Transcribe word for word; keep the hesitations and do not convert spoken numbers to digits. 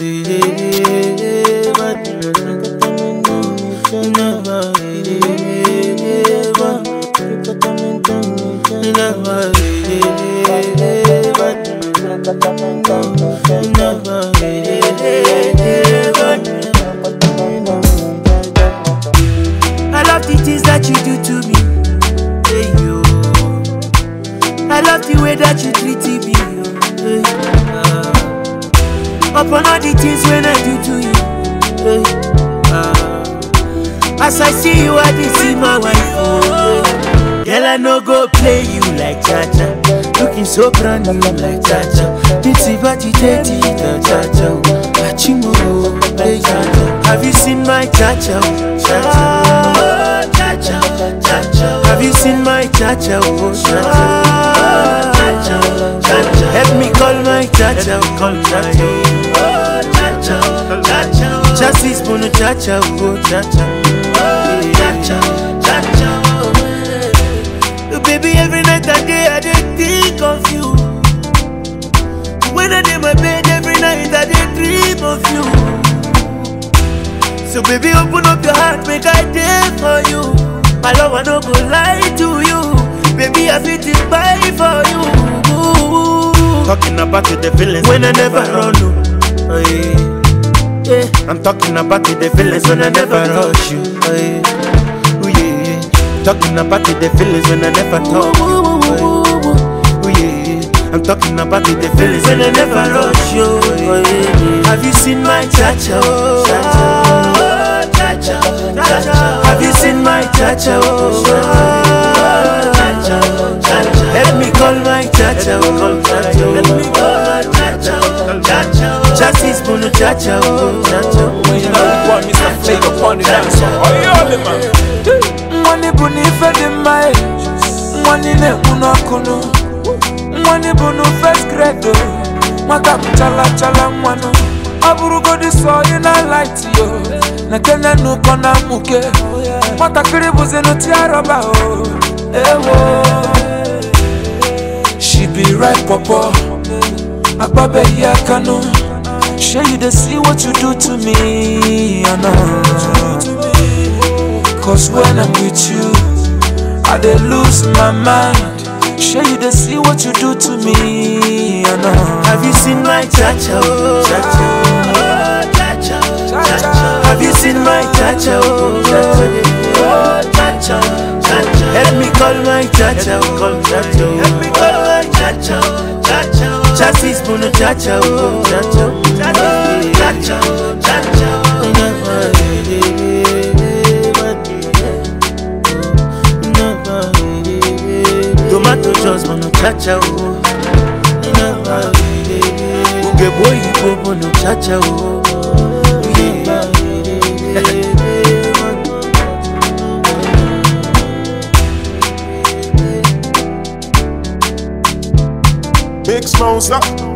I love the things that you do to me. Hey, yo. I love the way that you treat me. Hey, uh. Upon all the things when I do to you. Hey, uh. As I see you, I did see my wife. Oh, hey. Girl, I no go play you like Cha-Cha. Looking so brand new like Cha-Cha. Ditsy bati teti Cha-Cha. Achimo, hey Cha-Cha. Have you seen my Cha-Cha? Cha-Cha, Cha-Cha, Cha-Cha. Have you seen my Cha-Cha? Oh, Cha-Cha, Cha-Cha, Cha-Cha. Help me call my Cha-Cha. Call Cha-Cha. Oh, Cha-Cha, Cha-Cha. Chassis bono Cha-Cha. Oh, Cha-Cha. Cha-Cha, Cha-Cha. Baby, every night and day I dey think of you. When I dey my bed every night I dey dream of you. So baby, open up your heart, make I dey for you. My love, I no go lie to you. Baby, I fit to buy for you. Talking about the feelings when I never run. Oh, yeah. Yeah. I'm talking about the feelings when I never rush you. Oh, yeah. Ooh, yeah, yeah. Talking about the feelings when I never talk you. Oh, yeah, yeah. I'm talking about the feelings when I never rush you. Oh, yeah, yeah. Have you seen my Cha-Cha? Oh, Cha-Cha, Cha-Cha. Have you seen my Cha-Cha? Oh, Cha-Cha, Cha-Cha. Let me call my Cha-Cha. Call Cha-Cha. Let me call my Cha-Cha. Cha-Cha. Chassis bono Cha-Cha. Oh, Cha-Cha. When you know you want Mister Flavor upon the dance. Oh, yeah, man. Mwani buni fede mai, mwani ne unokuno, mwani bunu first grade, mwaka kuchala chala mwano. Aburu godi so you na light yo, na kenya nuko na muke, mwaka kiribu zenu tiaroba o, ewo. She be right papa, akbabe ya kano. Sure you dey see what you do to me, I know. Cause when I'm with you, I dey lose my mind. Sure you dey see what you do to me, I know. Have you seen my Cha-Cha? Oh, Cha-Cha, Cha-Cha, Cha-Cha. Have you seen my Cha-Cha? Oh, Cha-Cha, Cha-Cha. Help me call my Cha-Cha. Call Cha-Cha. Help me call my Cha-Cha. Cha-Cha. Chassis bono Cha-Cha. Oh, Cha-Cha, Cha-Cha, Cha-Cha. Tomato juice bono Cha-Cha. Uge boy ipo bono Cha-Cha. Big Smosa.